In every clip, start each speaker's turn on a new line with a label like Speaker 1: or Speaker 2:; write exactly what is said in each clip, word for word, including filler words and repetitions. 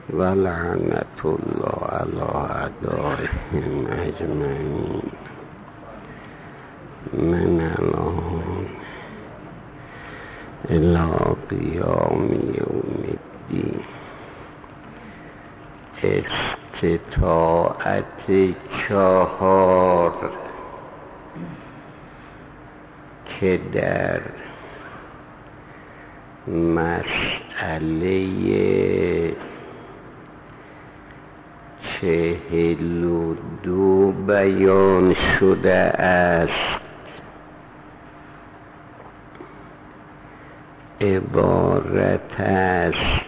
Speaker 1: و لعنت الله علی اعدائهم اجمعین من الان الی قیام یوم الدین. استطاعت چهار که در مسئله چهل و دو بیان شده است، عبارت است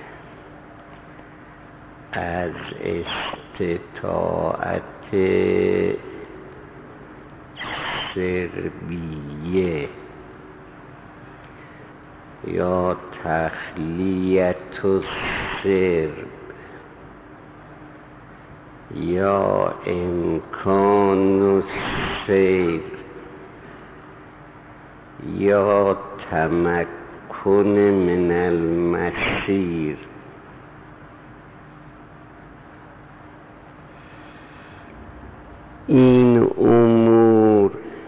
Speaker 1: از استطاعت سربیه یا تخلیت السرب یا امکان السیر یا تمکن من المسیر. این امور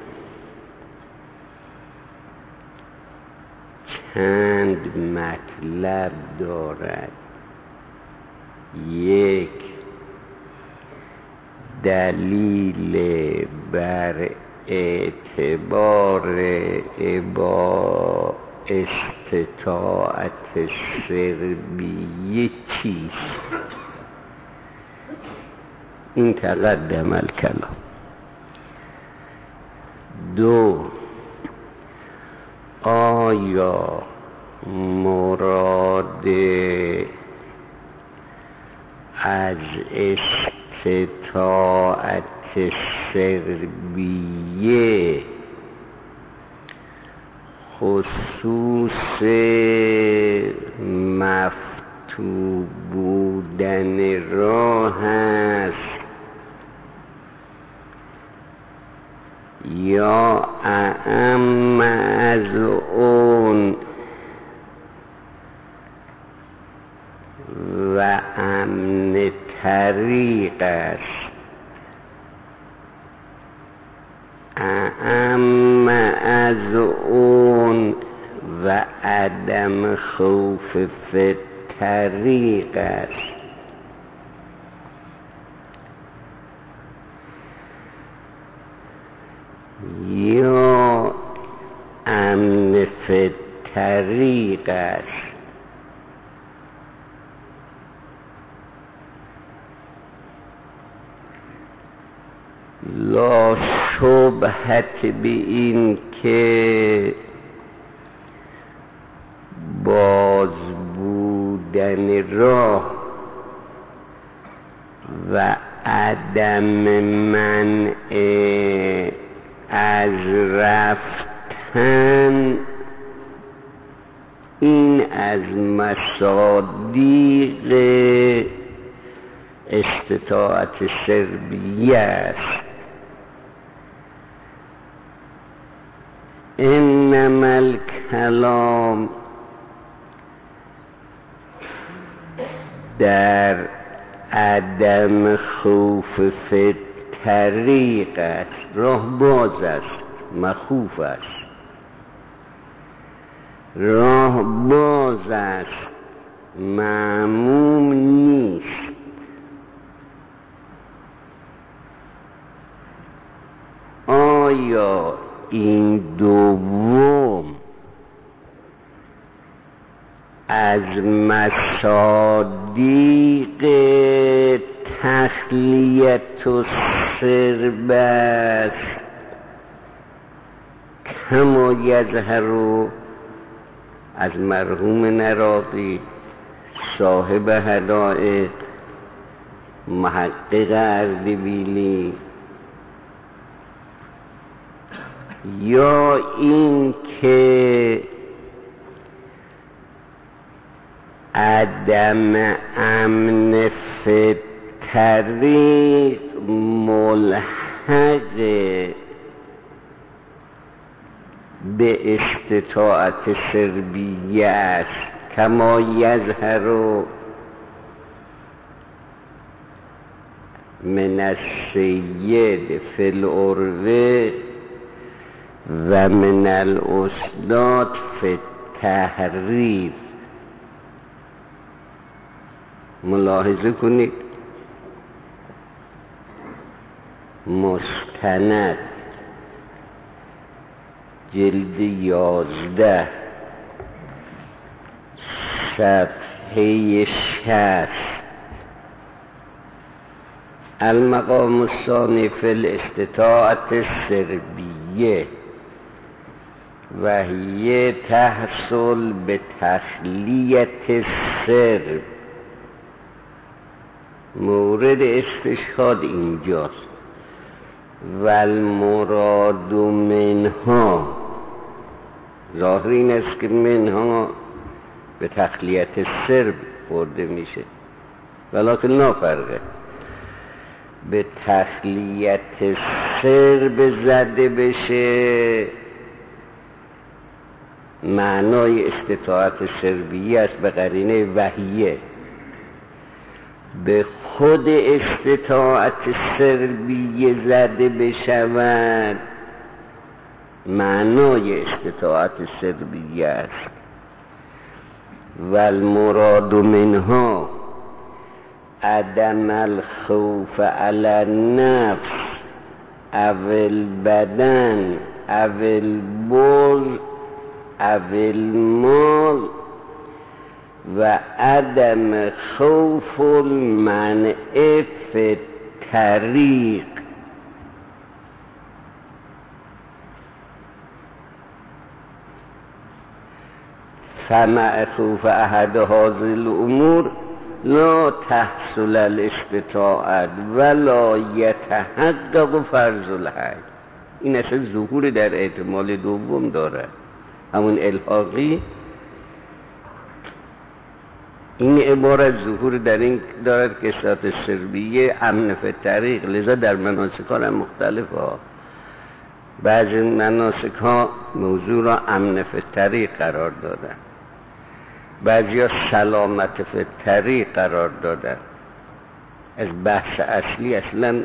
Speaker 1: چند مطلب دارد. یک، دلیل بر اعتبار با استطاعت سربیه چیست؟ این تقدم الکلام. دو، آیا مراد از استطاعت سربیه خصوص مفتوح بودن راه است یا اعم از اون و امن طریق است؟ اعم از اون و عدم خوف فی طریق است. یا امن فی طریق است. لا شبهت به این که باز بودن راه و عدم منع از رفتن این از مصادیق استطاعت سربیه است. انما الکلام در عدم خوف فی طریق است. راه باز است، مخوف است. راه باز است، معموم نیست. آیا این دوم از مصادیق تخلیت السرب است کما یظهر از مرحوم نراقی صاحب حدائق محقق اردبیلی، یا این که عدم امن فی طریق ملحق به استطاعت سربیه است کما یظهر من السید فی العروه و من الاستاد فی التحریر. ملاحظه کنید مستند جلد یازده صفحه شصت. المقام الثانی فی الاستطاعت السربیه و هی تحصل به تخلیت السرب. مورد استشهاد اینجاست. و المراد منها، ظاهر این است که منها به تخلیت سرب برده میشه، ولکن نافرقه. به تخلیت سرب زده بشه معنای استطاعت سربیه است به قرینه وحیه. به خود استطاعت سربیه زده بشود معنای استطاعت سربیه است. و المراد منها عدم الخوف علی النفس او البدن او البول او المال و عدم خوف المنع فی الطریق. فمع خوف احد هذه الامور لا تحصل الاستطاعت ولا یتحقق فرض الحج. این اصلا ظهور در احتمال دوم داره، همون الحاقی. این عبارت ظهور در این دارد که استطاعت سربیه امن فی الطریق، لذا در مناسک ها مختلف ها. بعضی مناسک ها موضوع را امن فی الطریق قرار دادن، بعضی ها سلامت فی الطریق قرار دادن. از بحث اصلی اصلا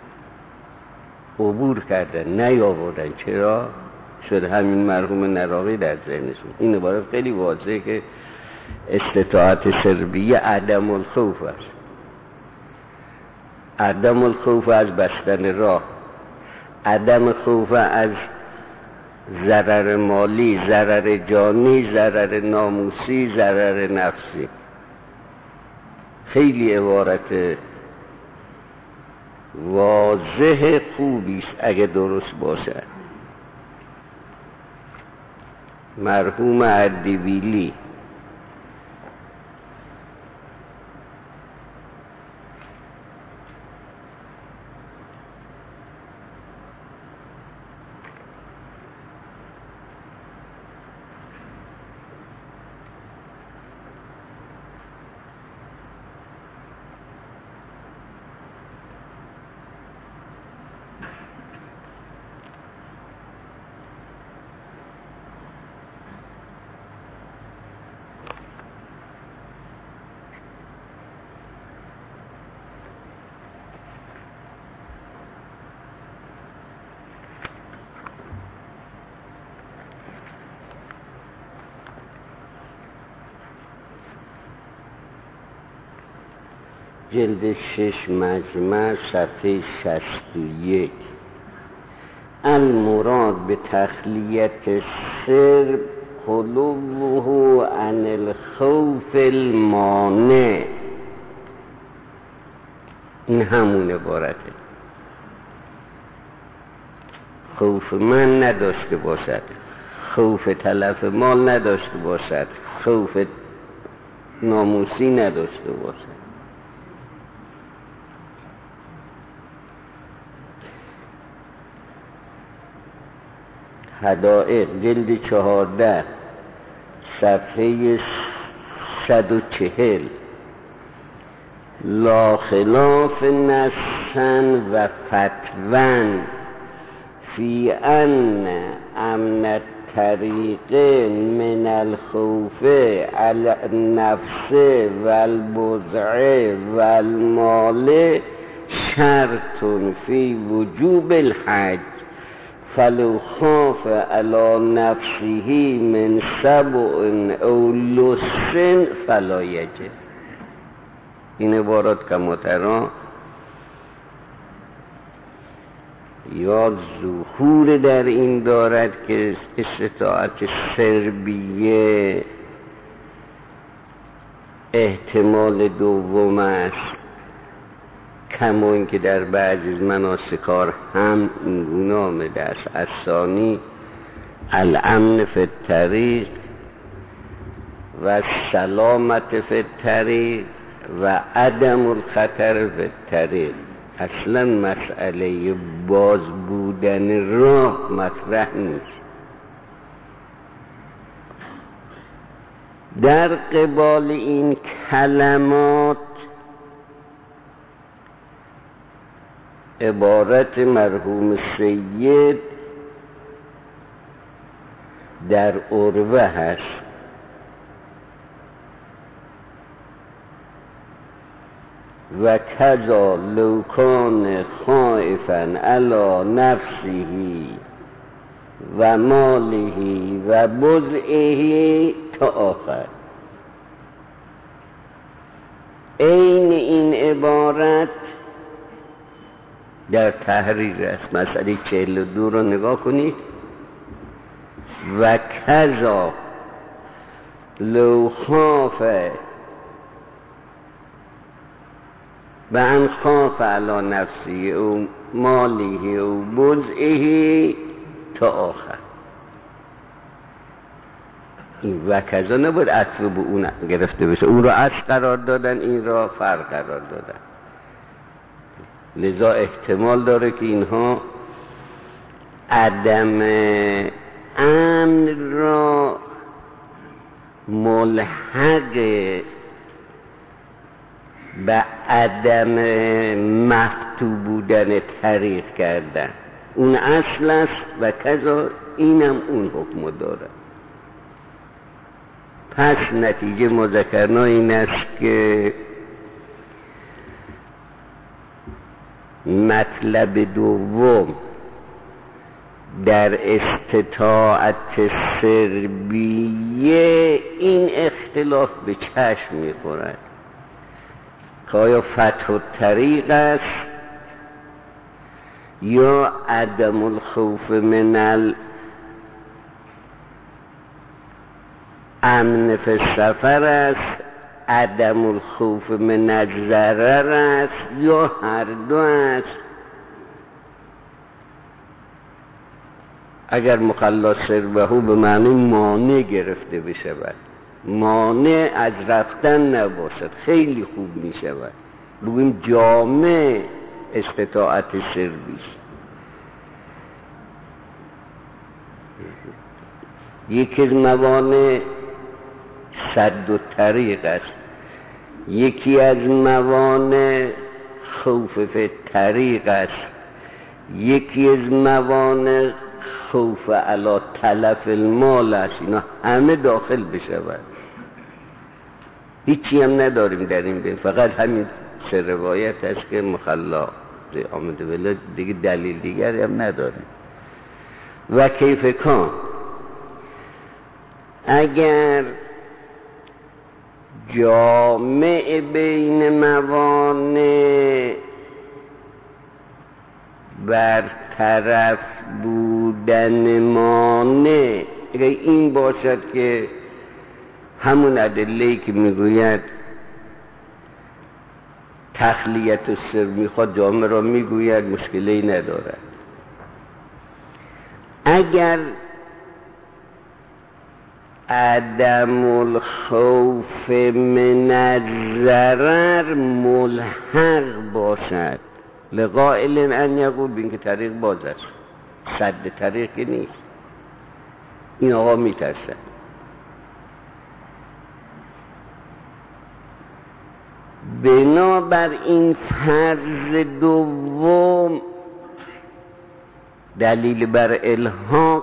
Speaker 1: عبور کردن، نیاوردن. چرا؟ شد همین مرحوم نراقی در ذهنشون. این عبارت خیلی واضحه که استطاعت سربیه عدم الخوف است. عدم الخوف از بستن راه، عدم خوف از ضرر مالی، ضرر جانی، ضرر ناموسی، ضرر نفسی. خیلی عبارت واضح خوبی است اگه درست باشد. مرحوم اردبیلی جلد شش مجمع صفحه شصت و یک. المراد به تخلیت سرب خلوه عن الخوف المانع. این همون عبارته. خوف من نداشته باشد، خوف تلف مال نداشته باشد، خوف ناموسی نداشته باشد. حدائق جلد چهارده صفحه صد و چهل. لا خلاف نصا و فتوا فی ان امن الطریق من الخوف علی النفس و البضع و المال شرط فی وجوب الحج فلو خاف علی نفسه من سبع او لص فلا یجب. این عبارات کما ترى یا ظهور در این دارد که استطاعت سربیه احتمال دوم است، کما اینکه در بعضی از مناسکار هم این گونه آمده است. الثانی الامن فی الطریق و سلامت فی الطریق و عدم الخطر فی الطریق. اصلا مسئله باز بودن راه مطرح نیست. در قبال این کلمات عبارت مرحوم سید در عروه هست و کذا لو کان خائفا علی نفسه و ماله و بضعه تا آخر. این این عبارت در تحریر است. مسئله چهل و دو رو نگاه کنید. و کذا لو خاف و ان خاف علی نفسه او ماله او بضعه تا آخر. این و کذا نبود عطف به اون گرفته بشه، اون را اصل قرار دادن، این را فرع قرار دادن. لذا احتمال داره که اینها عدم امن را ملحق به عدم مفتوح بودن طریق کردن. اون اصل است و کذا اینم اون حکم داره. پس نتیجه ما ذکرنا این است که مطلب دوم در استطاعت سربیه این اختلاف به چشم می‌خورد که آیا فتح الطریق است یا عدم الخوف من الامن فی السفر است، عدم الخوف من الضرر است یا هر دو است. اگر مخلا سربه به معنی مانع گرفته بشود، مانع از رفتن نباشد، خیلی خوب می شود. بگویم جامع استطاعت سربی است. یکی از موانع سد و طریق است، یکی از موانع خوف فی طریق است، یکی از موانع خوف علی تلف المال است. اینا همه داخل بشود. هیچی هم نداریم در این بین، فقط همین سه روایت است که مخلا آمده ولی دیگه دلیل دیگری هم نداریم. و کیف کان اگر جامع بین موانع برطرف بودن مانع، اگر این باشد که همون ادله‌ای که میگوید تخلیت السر میخواد جامع را میگوید، مشکلی ندارد. اگر عدم الخوف من الضرر ملحق باشد لقائل ان یقول بین که طریق باز است، سد طریق نیست، این آقا میترسد. بنابر این فرض دوم دلیل بر الحاق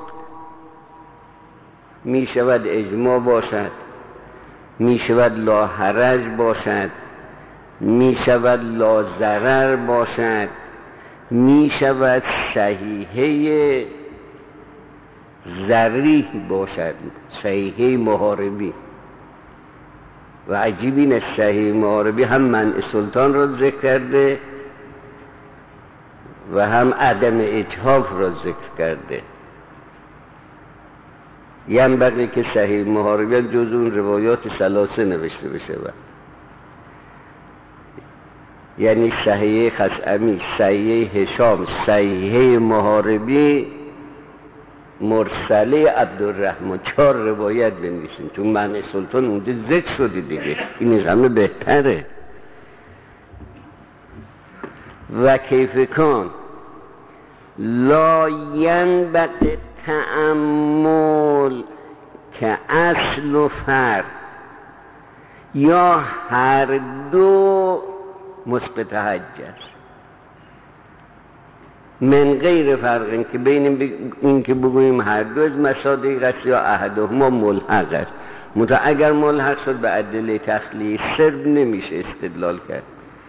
Speaker 1: می شود اجماع باشد، می شود لا حرج باشد، می شود لا ضرر باشد، می شود صحیحه ضریح باشد، صحیحه محاربی. و عجیب این صحیح محاربی هم منع سلطان را ذکر کرده و هم عدم اجحاف را ذکر کرده. ینبغی که صحیح محاربی جز اون روایات ثلاثه نوشته بشه، یعنی صحیح خثعمی، صحیح هشام، صحیح محاربی، مرسله عبدالرحمن، چهار روایت بنویسین، چون منع سلطان اونجا ذکر شده دیگه، این از همه بهتره. و کیف کان لا ینبغی تأمل که اصل و فرد یا هر دو مثبت حج است، من غیر فرق که بین این که بگوییم هر دو از مصادیق است یا احدهما ملحق است. متا اگر ملحق شد به ادله تخلیه سرب نمیشه استدلال کرد.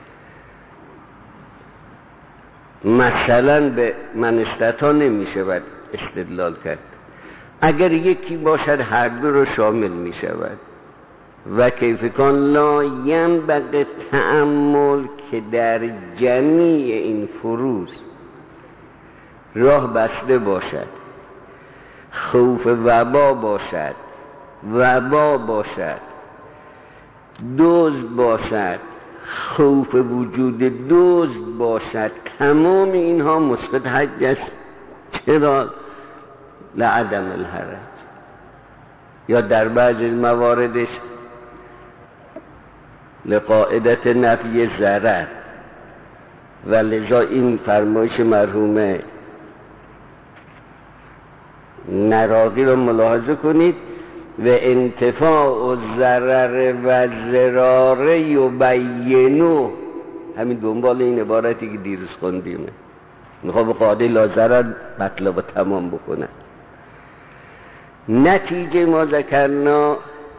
Speaker 1: مثلا به من استطاع نمیشه باید استدلال کرد. اگر یکی باشد هر دو رو شامل میشود. و کیف کان لا ینبغی تأمل که در جمیع این فروض راه بسته باشد، خوف وبا باشد، وبا باشد، دزد باشد، خوف وجود دزد باشد، تمام اینها مثبت حج است. چرا؟ لعدم الحرج. یا در بعضی مواردش لقاعدت نفی ضرر. و لذا این فرمایش مرحوم نراقی رو ملاحظه کنید. و انتفاع الضرر و ضرار یبینو، همین دنبال این عبارتی که دیروز خوندیم، میخواد به قاعده لا ضرر مطلب تمام بکنه. نتیجه ما ذکرنا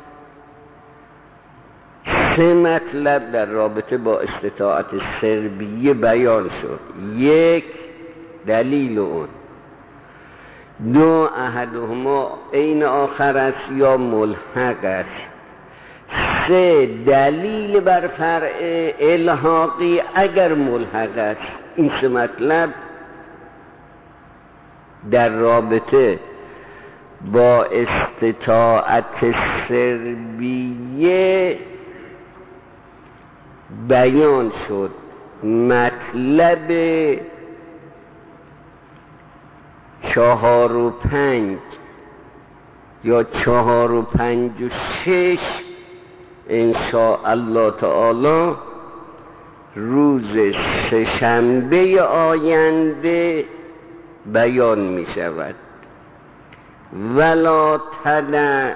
Speaker 1: سه مطلب در رابطه با استطاعت سربیه بیان شد. یک، دلیل اون. دو، احدهما عین آخر است یا ملحق است. سه، دلیل بر فرع الحاقی اگر ملحق است. این سه مطلب در رابطه با استطاعت سربیه بیان شد. مطلب چهار و پنج یا چهار و پنج و شش انشاء الله تعالی روز سه‌شنبه آینده بیان می شود. ولا تدع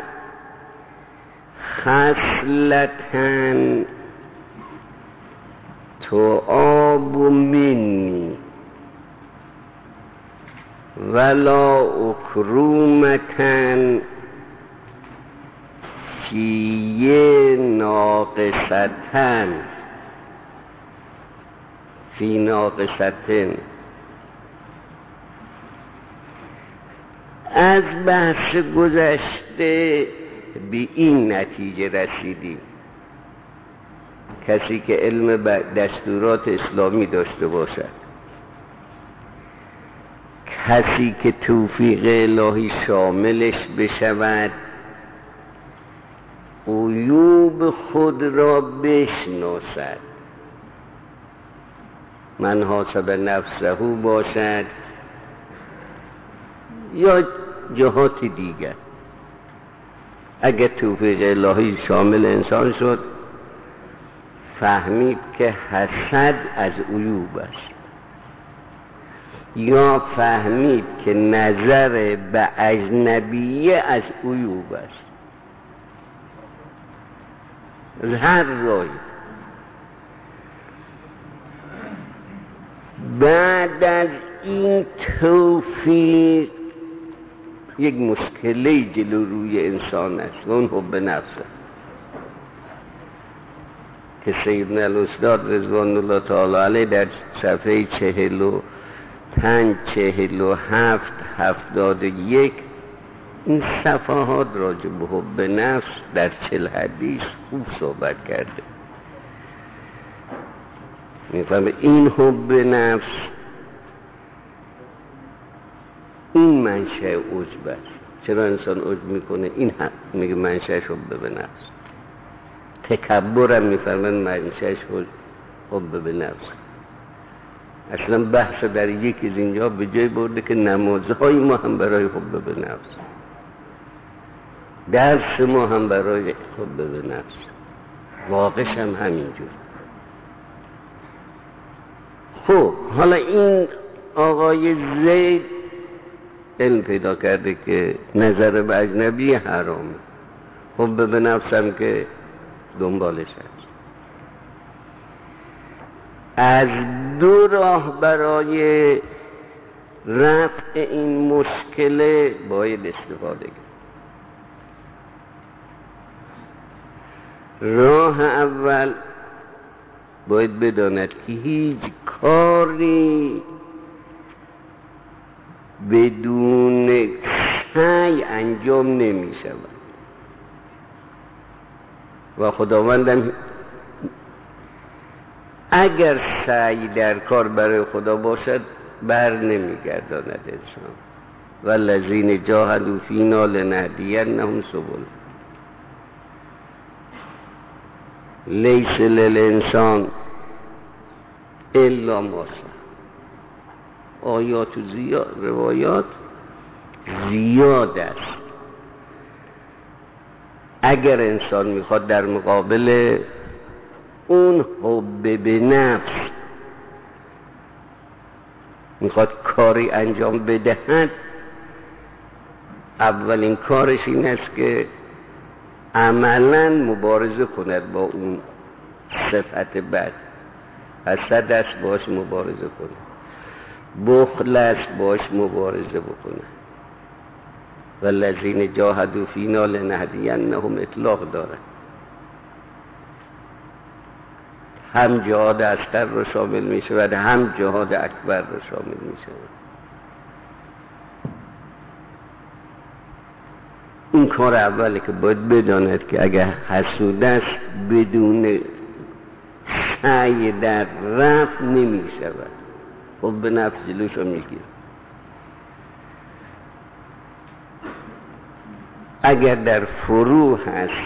Speaker 1: خصلتن تعاب منی ولا اکرومتن فی ناقصتن فی ناقصتن. از بحث گذشته به این نتیجه رسیدیم کسی که علم دستورات اسلامی داشته باشد، کسی که توفیق الهی شاملش بشود، عیوب خود را بشناسد، من حاسب نفسه باشد یا جهات دیگر. اگر توفیق الهی شامل انسان شد، فهمید که حسد از عیوب است، یا فهمید که نظر به اجنبیه از عیوب است. از هر رای بعد از این توفیق یک مشکلی جلو روی انسان است و اون حب نفسه. که سیدنا الاستاد رضوان الله تعالی علیه در صفحه چهل و پنج چهل و هفت هفتاد و یک این صفحات راجع به حب نفس در چل حدیث خوب صحبت کرده. میفهمه این حب نفس این منشأ عجب است. چرا انسان عجب میکنه؟ این میگه منشأش حب به نفس. تکبر هم میفرمن منشأش حب به نفس. اصلا بحث در یکی از اینجا به جای برده که نمازهای ما هم برای حب به نفس، درس ما هم برای حب به نفس، واقعش هم همینجور. خب حالا این آقای زید علم پیدا کرده که نظر به اجنبی حرامه، حب به نفس هم که دنبالش هست. از دو راه برای رفع این مشکل باید استفاده کرد. راه اول باید بداند که هیچ کاری بدون سعی انجام نمی شود و خداوندم اگر سعی در کار برای خدا باشد بر نمی گرداند انسان. والذین جاهدوا فینا لنهدینهم سبلنا لیس للانسان الا ما سعی. آیات و زیاد روایات زیاد است. اگر انسان میخواد در مقابل اون حب به نفس میخواد کاری انجام بدهد، اولین کارش این است که عملا مبارزه کند با اون صفت بد. حسد است باش مبارزه کنه، بخل است باش مبارزه بکنه. والذین جاهدوا فینا لنهدینهم اطلاق داره، هم جهاد اصغر رو شامل می شود هم جهاد اکبر رو شامل می شود. این کار اولی که باید بداند که اگر حسود است بدون سعی در رفع نمی شود، خب به نفس جلوش رو می گیره. اگر در فرو هست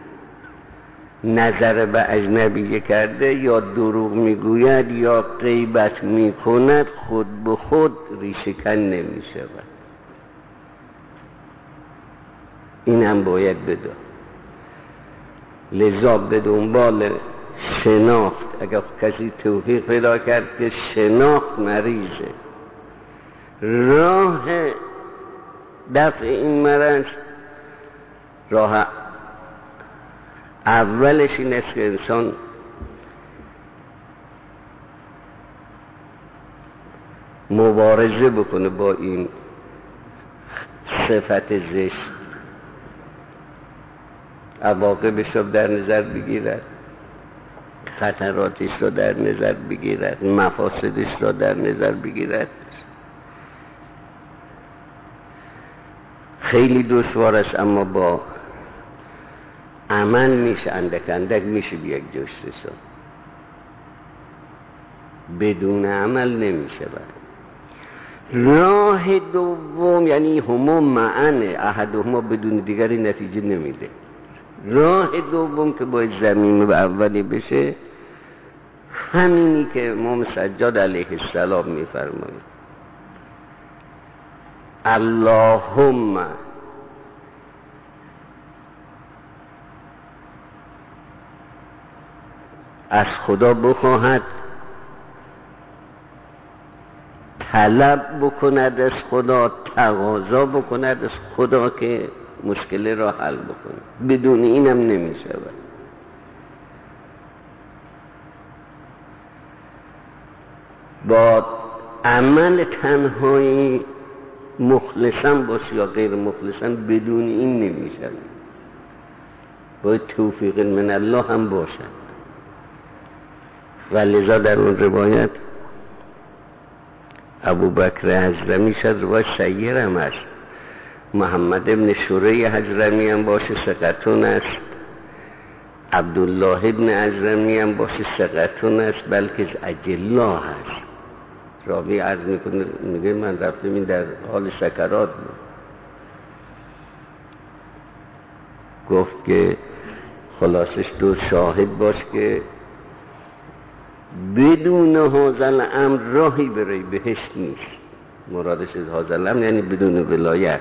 Speaker 1: نظر به اجنبی کرده یا دروغ میگوید یا غیبت میکند، خود به خود ریشه کن نمی شود. این هم باید بدان. لذا به دنبال شناخت، اگر کسی توفیق پیدا کرد که شناخت مریضه، راه دفع این مرض، راه اولش این است که انسان مبارزه بکنه با این صفت زشت، عواقبش رو در نظر بگیرد، خطراتش رو در نظر بگیرد، مفاسدش رو در نظر بگیرد. خیلی دشوار است، اما با عمل میشه، اندک اندک میشه به یک جستجو. بدون عمل نمیشه. راه دوم یعنی همون معنی احدهما بدون دیگری نتیجه نمیده. راه دوم که باید زمین به اولی بشه همینی که امام سجاد علیه السلام میفرماید: اللهم از خدا بخواهد، طلب بکند از خدا، تقاضا بکند از خدا که مشکل را حل بکنه. بدون اینم نمی شود. با عمل تنهایی مخلصم باش یا غیر مخلصم، بدون این نمی شود. باید توفیق من الله هم باشد. و لذا در اون روایت ابوبکر حضرمی شد روایت سیر هم است، محمد ابن شوره حضرمی هم باشه ثقتون است، عبدالله ابن حضرمی هم باشه ثقتون است، بلکه از اجلا هست. راوی عرض میکنه میگه من رفتم این در حال سکرات بود، گفت که خلاصش دو شاهد باش که بدون هذا امر راهی برای بهشت نیست. مرادش از هذا امر یعنی بدون ولایت.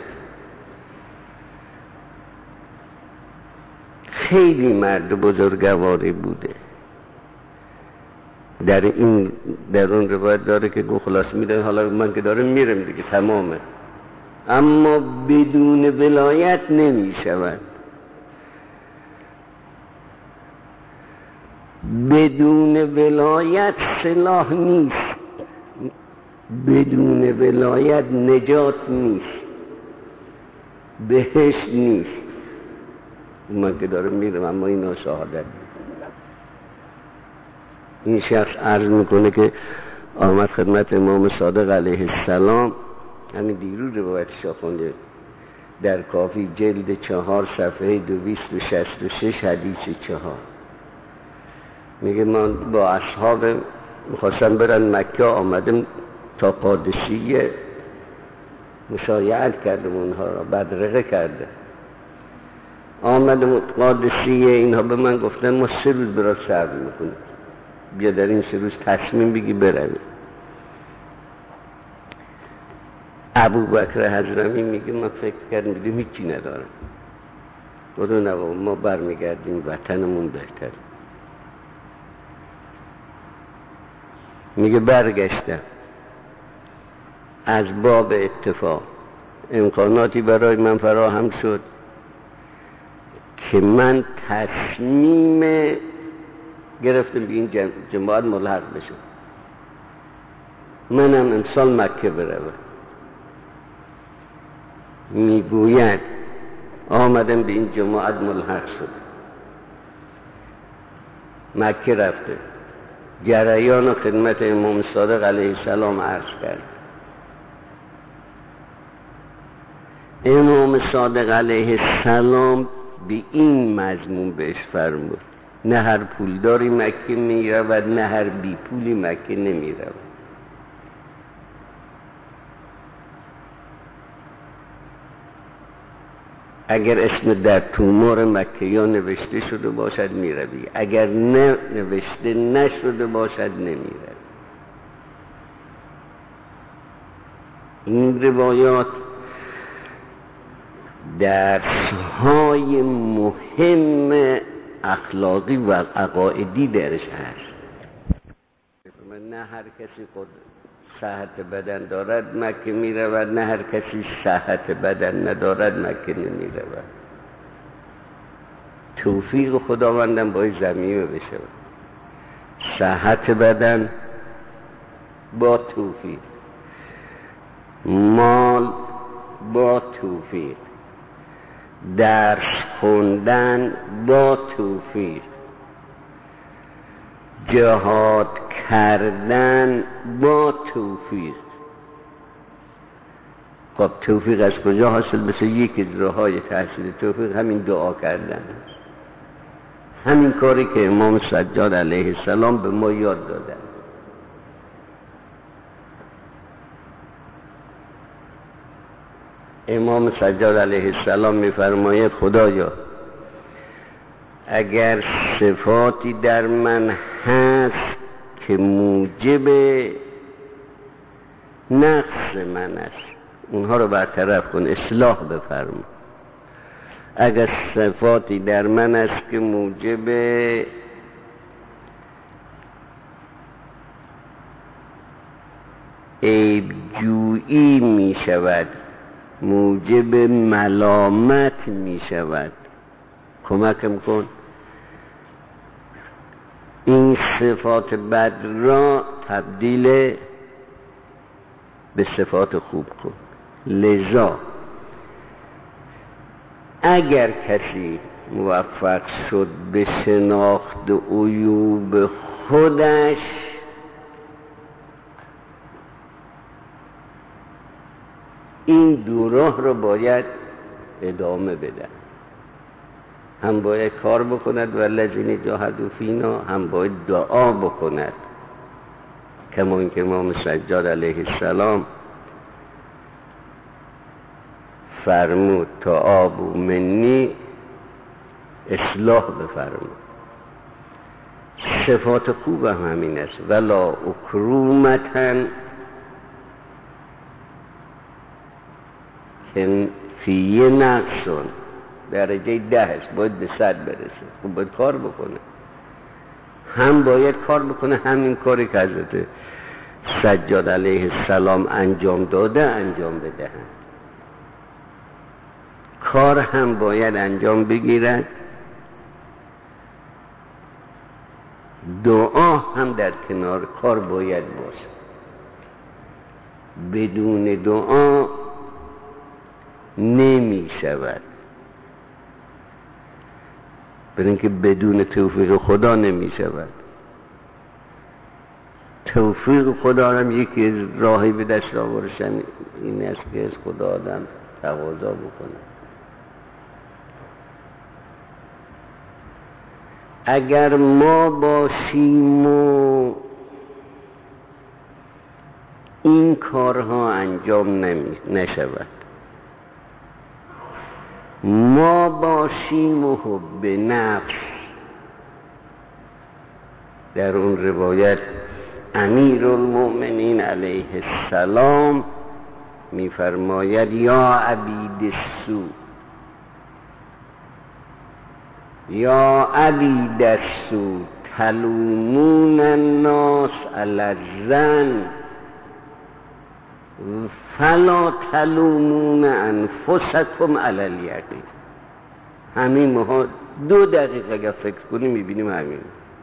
Speaker 1: خیلی مرد بزرگواری بوده. در این در اون روایت داره که گو خلاص میدن حالا من که دارم میرم دیگه تمامه، اما بدون ولایت نمیشود. بدون ولایت سلاح نیست، بدون ولایت نجات نیست، بهشت نیست. من که دارم میرم اما اینا شهادت. این شخص عرض میکنه که آمد خدمت امام صادق علیه السلام، همین دیروز روایتش خونده در کافی جلد چهار صفحه دویست و شصت و شش حدیث چهار. میگه من با اصحاب میخواستم برن مکه، آمدم تا قادسیه، مشایعت کردم اونها را، بدرقه کرده. آمدم قادسیه، اینها به من گفتن ما سه روز برات صبر میکنیم، بیا در این سه روز تصمیم بگی بروی. ابوبکر حضرمی میگه من فکر کردم دیدم هیچی ندارم، گفتم نه ما برمیگردیم وطنمون بهتر. میگه برگشتم، از باب اتفاق امکاناتی برای من فراهم شد که من تصمیم گرفتم به این جماعت ملحق بشم، منم امسال مکه بروم. میگوید آمدم به این جماعت ملحق شد، مکه رفته، جریان و خدمت امام صادق علیه السلام عرض کرد. امام صادق علیه السلام به این مضمون بهش فرمود نه هر پولداری مکه می رود نه هر بی پولی مکه نمی رود. اگر اسم در تومار مکه یا نوشته شده باشد می روی، اگر نه نوشته نشده باشد نمی روی. این روایات درس‌های مهم اخلاقی و عقائدی درش هست. نه هر کسی خود صحت بدن دارد مکه می رود، نه هر کسی صحت بدن ندارد مکه نمی رود. توفیق خداوندم باید ضمیمه بشه، صحت بدن با توفیق، مال با توفیق، درس خوندن با توفیق، جهاد کردن با توفیق. خب توفیق از کجا حاصل بشه؟ یکی از راه‌های تحصیل توفیق همین دعا کردن است، همین کاری که امام سجاد علیه السلام به ما یاد دادن. امام سجاد علیه السلام می‌فرماید خدایا اگر صفاتی در من هست که موجب نقص من است اونها رو برطرف کن، اصلاح بفرما. اگر صفاتی در من است که موجب عیبجویی می شود، موجب ملامت می شود، کمکم کن این صفات بد را تبدیل به صفات خوب کن. لذا اگر کسی موفق شد به شناخت عیوب خودش، این دو راه رو باید ادامه بده. هم باید کار بکند والذین جاهدوا فینا، هم باید دعا بکند، کما اینکه امام سجاد علیه السلام فرمود تا آبو منی اصلاح بفرمود. صفات خوب هم همین است، ولا اکرومتن که فیه نقصون، درجه ده است، باید به صد برسه. خب باید کار بکنه، هم باید کار بکنه، همین کاری که حضرت سجاد علیه السلام انجام داده انجام بدهند. کار هم باید انجام بگیرد، دعا هم در کنار کار باید باشه. بدون دعا نمی شود، برای اینکه بدون توفیق خدا نمی شود. توفیق خدا هم یکی از راهی به دست آورشن این است که از خدا آدم تقاضا بکنه. اگر ما باشیم و این کارها انجام نمی نشود، ما باشیم و حب نفس. در اون روایت امیر المؤمنین علیه السلام میفرماید یا عبید السو، یا عبید السو تلومون الناس علی الظن فلا تلومون انفسکم علی الیقین. همین ما دو دقیقه اگر فکر کنیم میبینیم همین.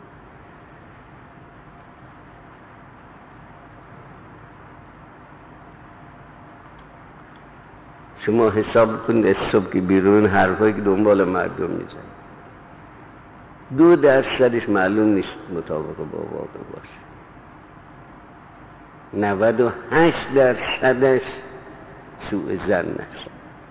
Speaker 1: شما حساب کنید از صبح که بیرون حرفایی که دنبال مردم میزن دو درصدش معلوم نیست مطابق با واقع باشه، نود و هشت درصدش سوء ظن است.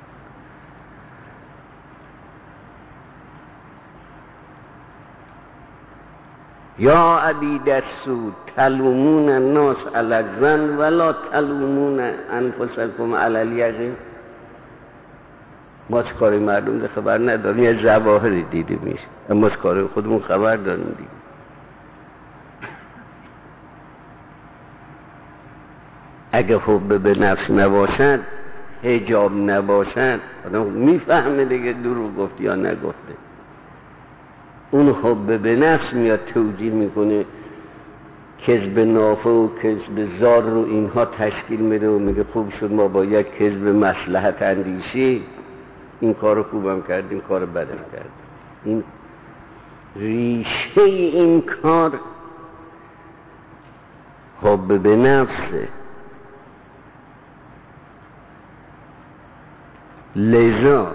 Speaker 1: یا عبید السوء تلومون الناس علی الظن ولا تلومون انفسکم علی الیقین. ما از کار مردم ده خبر نداریم، یه ظواهری دیده میشه، اما از کار خودمون خبر داریم دیگه. اگه حب به نفس نباشد، حجاب نباشد، آدم میفهمه دیگه دروغ گفت یا نگفته. اون حب به نفس میاد توجیه میکنه کذب نافه و کذب زار رو اینها تشکیل میده و میگه خوب شد ما با یک کذب مصلحت اندیشی این کار خوبم کردیم، کار بدم کردیم. این ریشه این کار حب به نفسه. لذا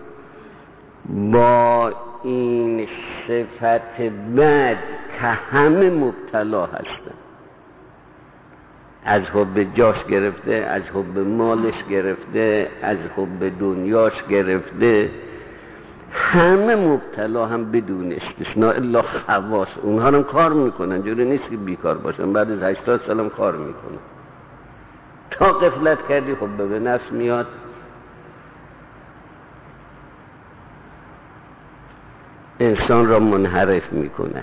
Speaker 1: با این صفت بد که همه مبتلا هستن، از حب جاش گرفته، از حب مالش گرفته، از حب دنیاش گرفته، همه مبتلا هم بدون استثناء الا خواص. اونها هم کار میکنن، جوری نیست که بیکار باشن، بعد از هشتاد سال هم کار میکنن. تا غفلت کردی حب به نفس میاد، انسان را منحرف میکند.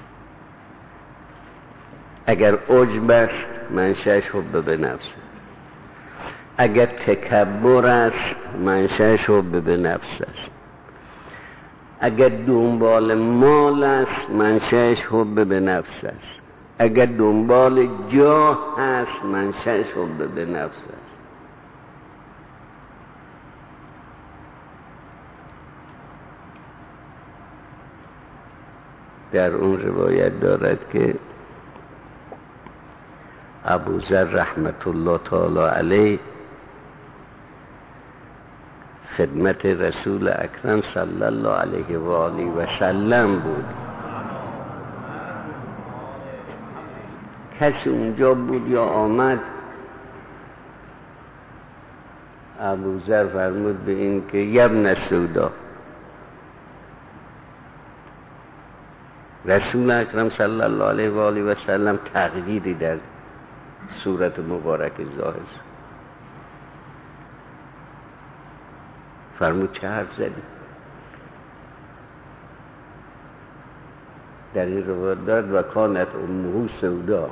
Speaker 1: اگر عجب است منشأش حب به نفس، اگر تکبر است منشأش حب به نفس است، اگر دنبال مال است منشأش حب به نفس است، اگر دنبال جاه است منشأش حب به نفس است. در اون روایت دارد که ابوذر رحمت الله تعالی علیه خدمت رسول اکرم صلی الله علیه و آله و سلم بود. کسی اونجا بود یا آمد؟ ابوذر فرمود به این که یبن سودا، رسول اکرم صلی الله علیه و آله و سلم تغییری در صورت مبارک ظاهر شد. فرمود چه حرف زدی؟ در این روایت دارد و کانت امه سودا.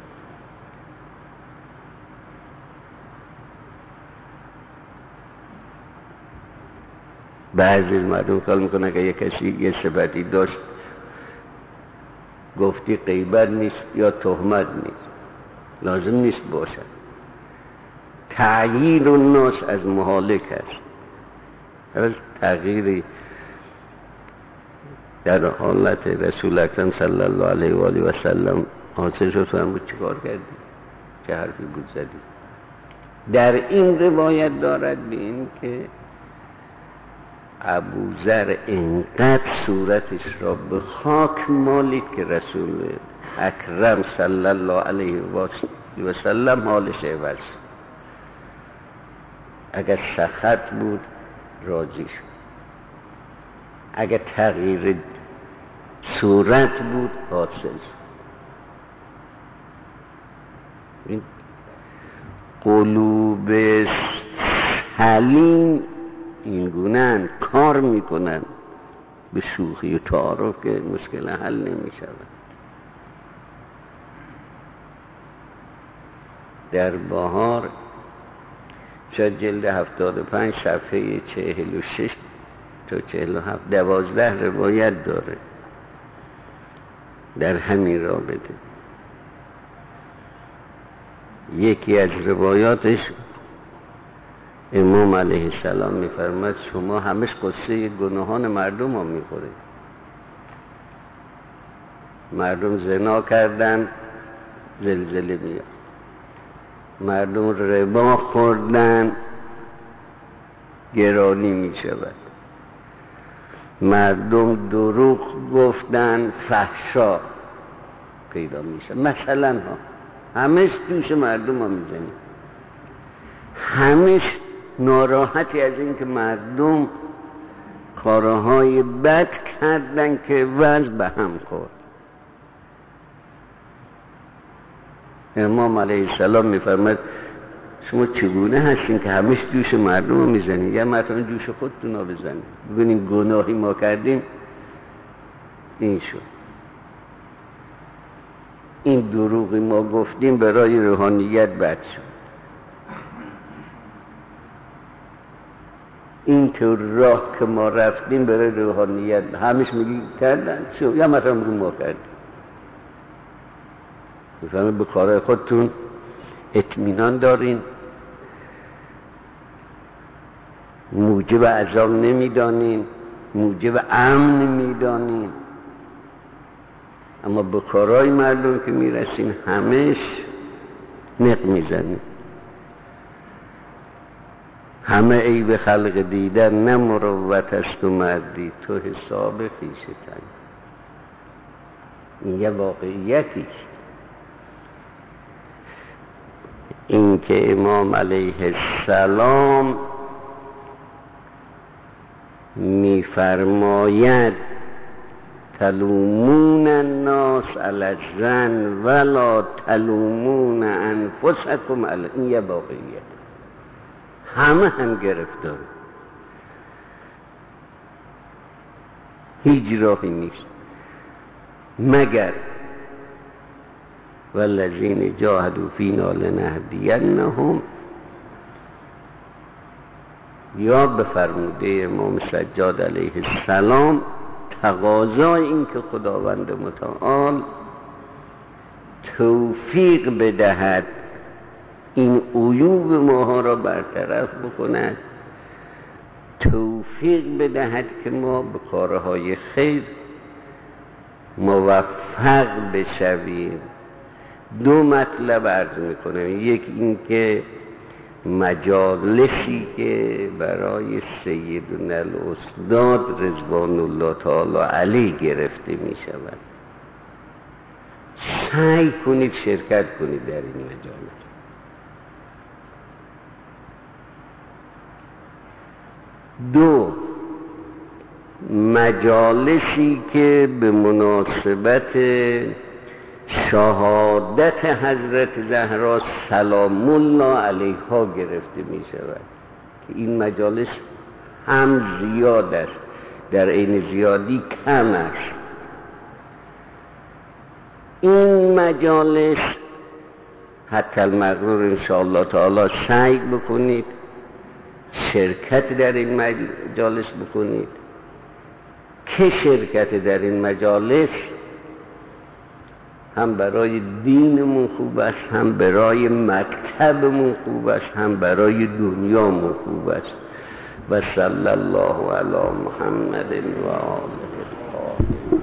Speaker 1: بعضی مردم خیال میکنه که یک کسی یه صفتی داشت گفتی غیبت نیست یا تهمت نیست، لازم نیست باشد. تغییر الناس از مهالک است. از تغییری در حالت رسول اکرم صلی الله علیه و آله و سلم حاصل شد. فرمود چه کار کردی؟ چه حرفی بود زدی؟ در این روایت دارد به این که ابوذر اینقدر صورتش را به خاک مالید که رسول اکرم صلی الله علیه و سلم حالش عوض. اگر سخط بود راضی شد، اگر تغییر صورت بود حاصل شد. این قلوب حلیم این گونه‌اند، کار میکنن به شوخی و تعارف که مشکل حل نمیشود. در بهار شاید جلد هفتاد و پنج صفحه چهل و شش تا چهل و هفت دوازده روایت داره در همین رابطه. یکی از روایاتش امام علیه السلام میفرماد شما همش قصه گناهان مردم ها میخورید. مردم زنا کردن زلزله میاد، مردم ربا خوردن گرانی میشود، مردم دروغ گفتن فحشا پیدا میشه. مثلا ها همش دوش مردم ها میزنید، همش ناراحتی از این که مردم کارهای بد کردن که وضع به هم خورد. امام علیه السلام میفرماد شما چگونه هستین که همش دوش مردم رو میزنید؟ یا مثلا دوش خودتون رو بزنید ببینین گناهی ما کردیم این شد، این دروغی ما گفتیم برای روحانیت بد شد، این که راه که ما رفتیم برای روحانیت همش میگی کردن شو، یا مثلا میگی ما کردیم. میفهمه به کارهای خودتون اطمینان دارین، موجب عذاب نمیدانین، موجب امن میدانین، اما به کارهای مردم که میرسین همش نق میزنین. همه عیب خلق دیدن نه مروت است و مردی، تو حساب خویشتن. این یه واقعیتی. این که امام علیه السلام میفرماید تلومون الناس علی الظن ولا تلومون انفسکم علی، این یه واقعیت. همه هم گرفتار، هیچ راهی نیست مگر والذین جاهدوا فینا لنهدینهم، یا به فرموده امام سجاد علیه السلام تقاضای این که خداوند متعال توفیق بدهد این عیوب ماها را برطرف بکند، توفیق بدهد که ما به کارهای خیر موفق بشویم. دو مطلب عرض میکنم. یک این که مجالسی که برای سیدنا الاستاد رضوان الله تعالی علیه گرفته می شود، سعی کنید شرکت کنید در این مجالس. دو، مجالسی که به مناسبت شهادت حضرت زهرا سلام الله علیها گرفته می شود که این مجالس هم زیاد است، در عین زیادی کم است. این مجالس حتی المقدور انشاءالله تعالی سعی بکنید شرکت در این مجالس بکنید که شرکت در این مجالس هم برای دینمون خوب است، هم برای مکتبمون خوب است، هم برای دنیامون خوب است. و صلی الله علی محمد و آله.